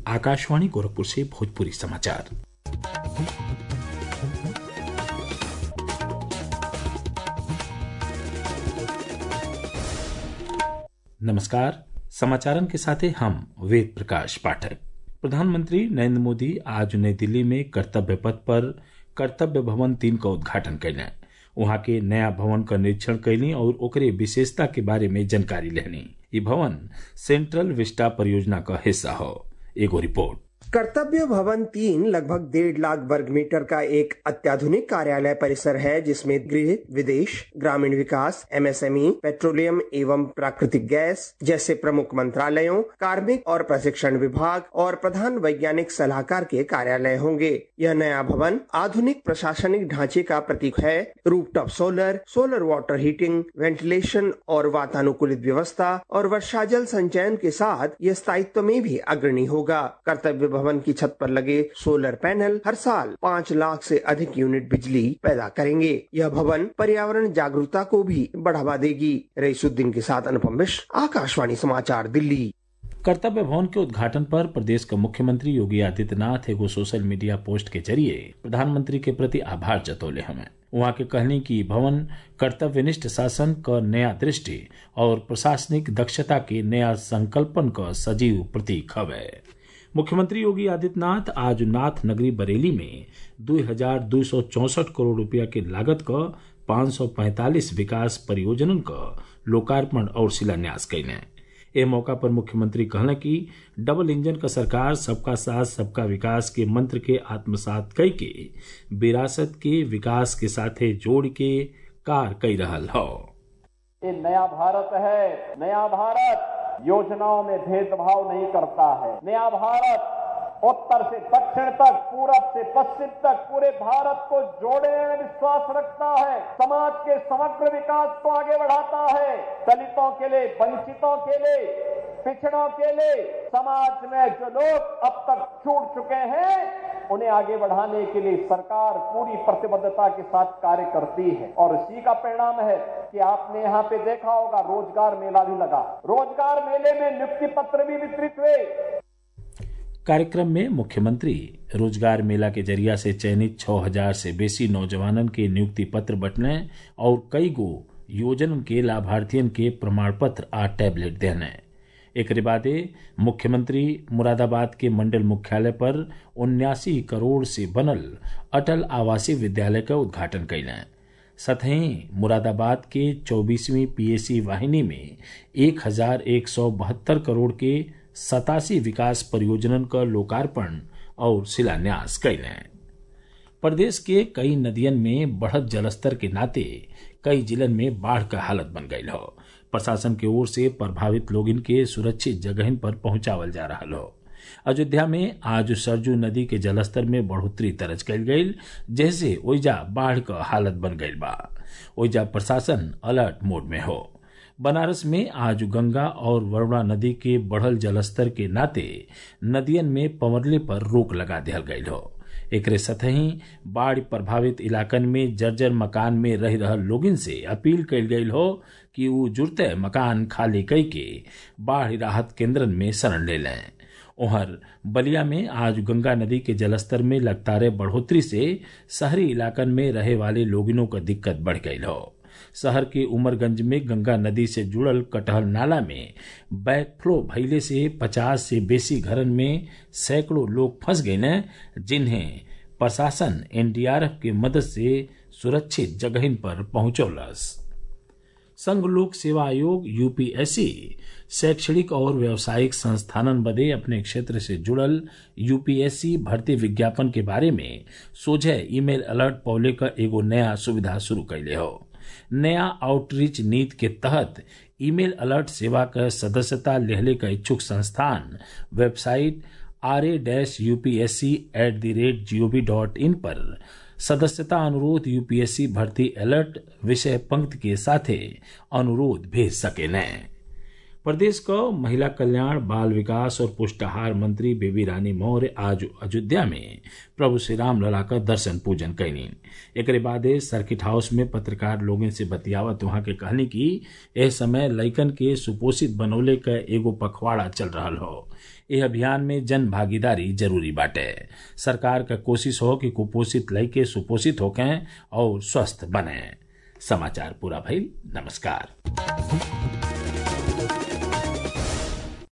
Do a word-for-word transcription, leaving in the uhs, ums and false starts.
आकाशवाणी गोरखपुर से भोजपुरी समाचार। नमस्कार, समाचारन के साथ हम वेद प्रकाश पाठक। प्रधानमंत्री नरेंद्र मोदी आज नई दिल्ली में कर्तव्य पथ पर कर्तव्य भवन तीन का उद्घाटन कैले। वहां के नया भवन का निरीक्षण कैली और ओकरे विशेषता के बारे में जानकारी लेनी। ये भवन सेंट्रल विस्टा परियोजना का हिस्सा हो। एगो रिपोर्ट। कर्तव्य भवन तीन लगभग डेढ़ लाख वर्ग मीटर का एक अत्याधुनिक कार्यालय परिसर है, जिसमें गृह, विदेश, ग्रामीण विकास, एमएसएमई, पेट्रोलियम एवं प्राकृतिक गैस जैसे प्रमुख मंत्रालयों, कार्मिक और प्रशिक्षण विभाग और प्रधान वैज्ञानिक सलाहकार के कार्यालय होंगे। यह नया भवन आधुनिक प्रशासनिक ढांचे का प्रतीक है। Rooftop solar, solar water heating, ventilation और वातानुकूलित व्यवस्था और वर्षा जल संचयन के साथ यह स्थायित्व में भी अग्रणी होगा। कर्तव्य भवन की छत पर लगे सोलर पैनल हर साल पाँच लाख से अधिक यूनिट बिजली पैदा करेंगे। यह भवन पर्यावरण जागरूकता को भी बढ़ावा देगी। रईसुद्दीन के साथ अनुपम मिश्र, आकाशवाणी समाचार, दिल्ली। कर्तव्य भवन के उद्घाटन पर प्रदेश के मुख्यमंत्री योगी आदित्यनाथ एगो सोशल मीडिया पोस्ट के जरिए प्रधानमंत्री के प्रति आभार जतौले हमें। वहां के कहनी की भवन कर्तव्यनिष्ठ शासन का नया दृष्टि और प्रशासनिक दक्षता के नया संकल्पन का सजीव प्रतीक हवे। मुख्यमंत्री योगी आदित्यनाथ आज नाथ नगरी बरेली में दो हजार दो सौ चौसठ करोड़ रुपया के लागत का पाँच सौ पैंतालीस विकास परियोजनन का लोकार्पण और शिलान्यास कैले। ए मौका पर मुख्यमंत्री कहला कि डबल इंजन का सरकार सबका साथ सबका विकास के मंत्र के आत्मसात कई के विरासत के विकास के साथे जोड़ के कार कई रहल हो। ये नया भारत है। नया भारत योजनाओं में भेदभाव नहीं करता है। नया भारत उत्तर से दक्षिण तक, पूरब से पश्चिम तक पूरे भारत को जोड़ने में विश्वास रखता है। समाज के समग्र विकास को आगे बढ़ाता है। दलितों के लिए, वंचितों के लिए, पिछड़ों के लिए, समाज में जो लोग अब तक छूट चुके हैं उन्हें आगे बढ़ाने के लिए सरकार पूरी प्रतिबद्धता के साथ कार्य करती है। और इसी का परिणाम है कि आपने यहाँ पे देखा होगा रोजगार मेला भी लगा। रोजगार मेले में नियुक्ति पत्र भी वितरित हुए। कार्यक्रम में मुख्यमंत्री रोजगार मेला के जरिया से चयनित छह हजार से बेसी नौजवानन के नियुक्ति पत्र बंटने और कई गो योजनन के लाभार्थियन के प्रमाण पत्र आ टैबलेट देने। एक बादे मुख्यमंत्री मुरादाबाद के मंडल मुख्यालय पर उन्यासी करोड़ से बनल अटल आवासीय विद्यालय का उद्घाटन कैले। सतही मुरादाबाद के चौबीसवीं पीएसी वाहिनी में एक हजार एक सौ बहत्तर करोड़ के सतासी विकास परियोजनन का लोकार्पण और शिलान्यास कैले। प्रदेश के कई नदियन में बढ़त जलस्तर के नाते कई जिलन में बाढ़ का हालत बन गई हो। प्रशासन की ओर से प्रभावित लोगन के सुरक्षित जगहन पर पहुंचावल जा रहा हो। अयोध्या में आज सरजू नदी के जलस्तर में बढ़ोतरी दर्ज कल गई, जैसे ओइजा बाढ़ का हालत बन गई बा। ओइजा प्रशासन अलर्ट मोड में हो। बनारस में आज गंगा और वरुणा नदी के बढ़ल जलस्तर के नाते नदियन में पवरले पर रोक लगा दिया गई हो। एकरे सतही बाढ़ प्रभावित इलाकन में जर्जर मकान में रह रहल लोगन से अपील कल गई हो कि वो जुड़ते मकान खाली कई के बाढ़ राहत केंद्रन में शरण ले लें। ओहर बलिया में आज गंगा नदी के जलस्तर में लगातार बढ़ोतरी से शहरी इलाकन में रहे वाले लोगनों का दिक्कत बढ़ गई हो। शहर के उमरगंज में गंगा नदी से जुड़ल कटहल नाला में बैकफ्लो भइले से पचास से बेसी घरन में सैकड़ों लोग फंस गए न, जिन्हें प्रशासन एनडीआरएफ की मदद से सुरक्षित जगहन पर पहुंचौलस। संघ लोक सेवा आयोग यूपीएससी शैक्षणिक और व्यावसायिक संस्थानन बदे अपने क्षेत्र से जुड़ल यूपीएससी भर्ती विज्ञापन के बारे में सोझे ईमेल अलर्ट पौले का एगो नया सुविधा शुरू कैले हो। नया आउटरीच नीति के तहत ईमेल अलर्ट सेवा का सदस्यता लेहले का इच्छुक संस्थान website R A dash UPSC at the rate G O V dot in पर सदस्यता अनुरोध यूपीएससी भर्ती अलर्ट विषय पंक्ति के साथे अनुरोध भेज सके न। प्रदेश का महिला कल्याण, बाल विकास और पुष्टाहार मंत्री बेबी रानी मौर्य आज अयोध्या में प्रभु श्री राम लला का दर्शन पूजन कैनी। एक बाद सर्किट हाउस में पत्रकार लोगों से बतियावत वहां के कहनी की एह समय लइकन के सुपोषित बनौले का एगो पखवाड़ा चल रहा हो। यह अभियान में जन भागीदारी जरूरी बाटे। सरकार का कोशिश हो कि कुपोषित लइके सुपोषित होकें और स्वस्थ बने। समाचार पूरा भइल। नमस्कार।